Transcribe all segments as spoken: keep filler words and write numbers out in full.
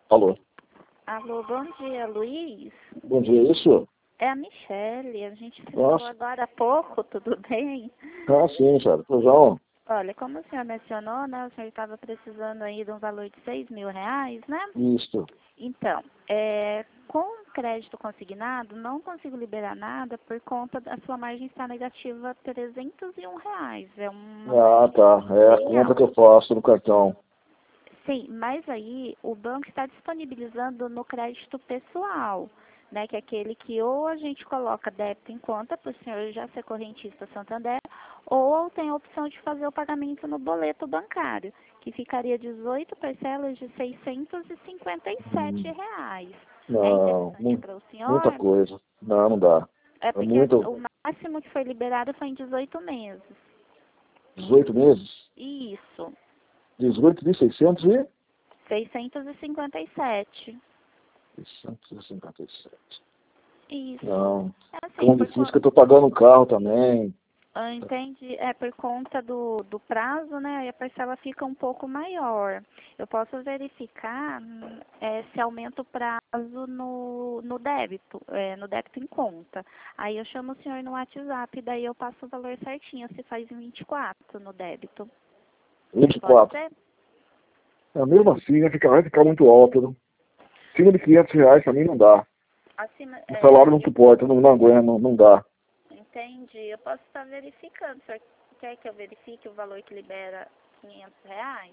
Alô? Alô, bom dia, Luiz. Bom dia, isso? É a Michele, a gente se Nossa. falou agora há pouco, tudo bem? Ah, sim, cara. Pois não. Olha, como o senhor mencionou, né, o senhor estava precisando aí de um valor de seis mil reais, né? Isso. Então, é, com crédito consignado, não consigo liberar nada por conta da sua margem estar negativa trezentos e um reais. É uma Ah, margem tá. É a bem conta que eu alta. faço no cartão. Sim, mas aí o banco está disponibilizando no crédito pessoal, né, que é aquele que ou a gente coloca débito em conta para o senhor já ser correntista Santander, ou tem a opção de fazer o pagamento no boleto bancário, que ficaria dezoito parcelas de seiscentos e cinquenta e sete Hum. reais. É Não, interessante mu- para o muita senhor? coisa. Não, não dá. É É porque muito. o máximo que foi liberado foi em dezoito meses. dezoito meses? Isso, dezoito de seiscentos e? seiscentos e cinquenta e sete. seiscentos e cinquenta e sete. Isso. Não. É assim, Tão por, difícil que eu tô pagando um carro também. ah, entende? É por conta do, do prazo, né? Aí a parcela fica um pouco maior. Eu posso verificar hum, é, se aumenta o prazo no, no débito, é, no débito em conta. Aí eu chamo o senhor no WhatsApp, daí eu passo o valor certinho, se faz em vinte e quatro no débito. Pode vinte e quatro. ser? É, mesmo assim, vai ficar, vai ficar muito alto. Né? Acima de quinhentos reais pra mim não dá. Acima, O é, salário não suporta, não, não aguenta, não, não dá. entendi. Eu posso estar verificando. O senhor quer que eu verifique o valor que libera quinhentos reais?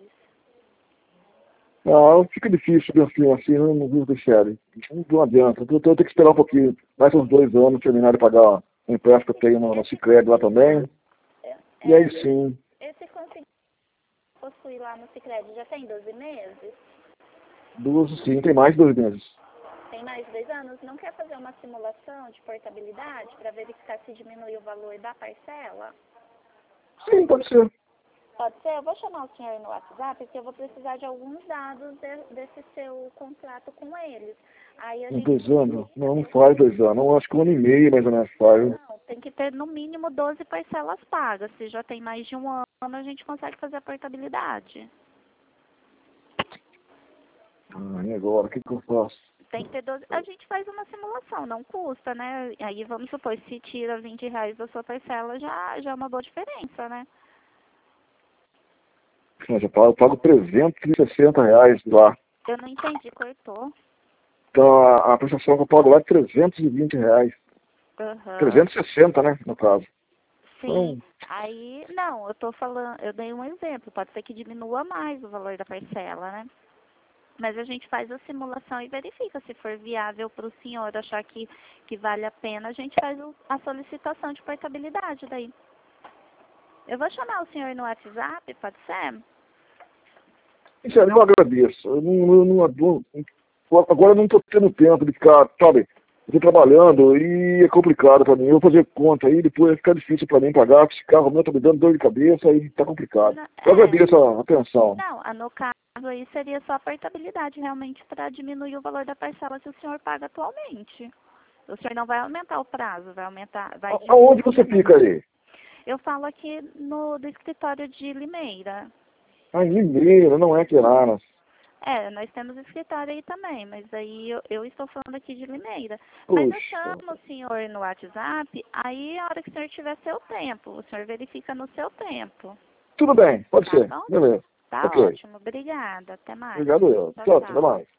Não, fica difícil assim, assim, não, não vou deixar. Não, não adianta. Eu tenho que esperar um pouquinho, mais uns dois anos, terminar de pagar o empréstimo que eu tenho no, no Esse Sicredi lá consignado, também. é, E aí é, sim, esse consignado possui lá no Sicredi já tem doze meses? duas, sim, tem mais de dois meses. Tem mais de dois anos? Não quer fazer uma simulação de portabilidade para verificar se diminui o valor da parcela? Sim, pode ser. Pode ser? Eu vou chamar o senhor no WhatsApp porque eu vou precisar de alguns dados de, desse seu contrato com eles. Aí a Uns gente dois anos? Não, não verifica. faz dois anos. Eu acho que um ano e meio mais ou menos faz. Não, tem que ter no mínimo doze parcelas pagas. Se já tem mais de um ano, a gente consegue fazer a portabilidade. Ah, e agora? O que, que eu faço? Tem que ter doze. A gente faz uma simulação, não custa, né? Aí vamos supor, se tira vinte reais da sua parcela, já, já é uma boa diferença, né? Eu já pago, eu pago trezentos e sessenta reais lá. Eu não entendi, cortou. Então a, a prestação que eu pago lá é trezentos e vinte reais. Aham. trezentos e sessenta, né, no caso. Sim. Então, Aí, não, eu tô falando, eu dei um exemplo, pode ser que diminua mais o valor da parcela, né? Mas a gente faz a simulação e verifica se for viável para o senhor achar que, que vale a pena, a gente faz o, a solicitação de portabilidade daí. Eu vou chamar o senhor no WhatsApp, pode ser? sério, eu agradeço. Eu não, eu não, eu não- agora eu não estou tendo tempo de ficar, sabe, eu tô trabalhando e é complicado para mim. Eu vou fazer conta aí, depois vai ficar difícil para mim pagar, porque esse carro meu tá me dando dor de cabeça e tá complicado. Não, Eu é, agradeço a atenção. não, ah, no caso aí seria só a portabilidade realmente para diminuir o valor da parcela que o senhor paga atualmente. O senhor não vai aumentar o prazo, vai aumentar, vai A- Aonde diminuir você a fica parcela. aí? Eu falo aqui no do escritório de Limeira. Ah, em Limeira, não é Queranas. É, nós temos escritório aí também, mas aí eu, eu estou falando aqui de Limeira. Mas eu Puxa. chamo o senhor no WhatsApp, aí a hora que o senhor tiver seu tempo, o senhor verifica no seu tempo. Tudo bem, pode Tá ser. bom? Beleza. Tá Ok. ótimo. Obrigada. Até mais. Obrigado eu. Tchau, Tchau, até tchau. mais.